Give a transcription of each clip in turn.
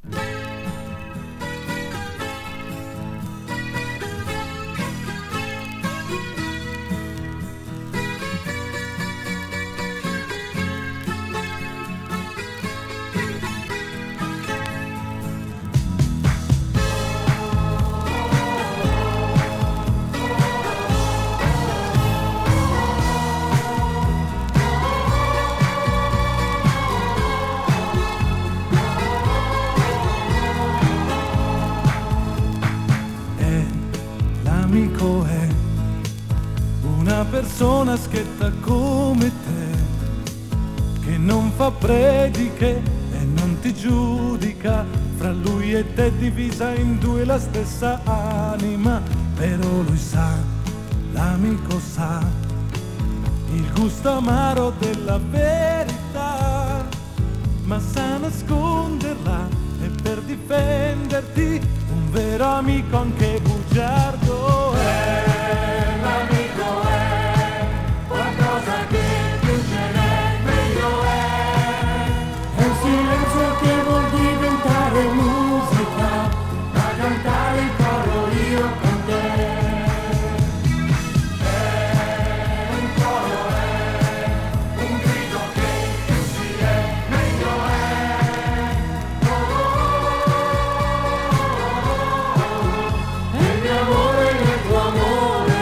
L'amico è una persona schietta come te, che non fa prediche e non ti giudica. Fra lui e te divisa in due la stessa anima, però lui sa, l'amico sa, il gusto amaro della verità, ma sa nasconderla e per difenderti un vero amico anche bugiardo è. L'amico è qualcosa che più ce n'è, meglio è un silenzio che vuol diventare musica, da cantare il coro io con te. È un coro, è un grido che più si è, meglio è. Il mio amore e il tuo amore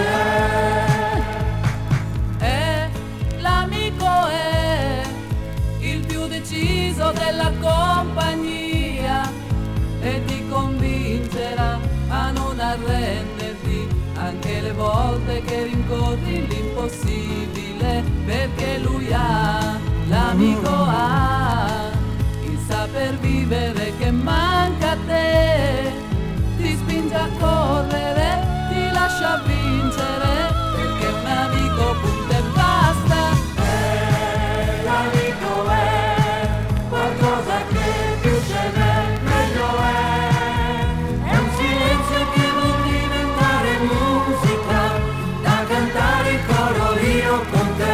è l'amico, è il più deciso della compagnia e ti convincerà a non arrenderti anche le volte che rincorri l'impossibile, perché lui ha, l'amico ha il saper vivere che manca a te, ti spinge a correre, ti lascia vincere, perché un amico punta e basta. l'amico è qualcosa che più ce n'è, meglio è un silenzio che vuol diventare musica, da cantare il coro io con te.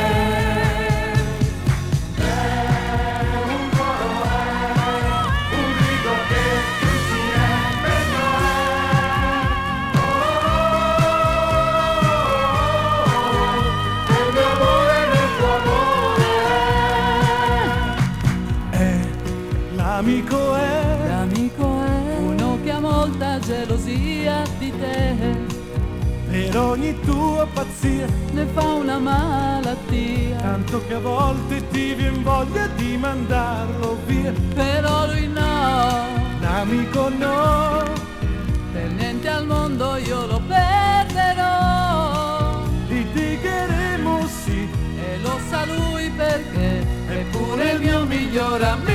Un coro è un grido che più si è, meglio è. Il mio amore nel tuo amore l'amico è. L'amico è uno che ha molta gelosia di te, Per ogni tua pazzia, ne fa una malattia, tanto che a volte ti vien voglia di mandarlo via. però lui no, L'amico no, per niente al mondo io lo perderò, litigheremo sì, e lo sa lui perché è pure il mio miglior amico.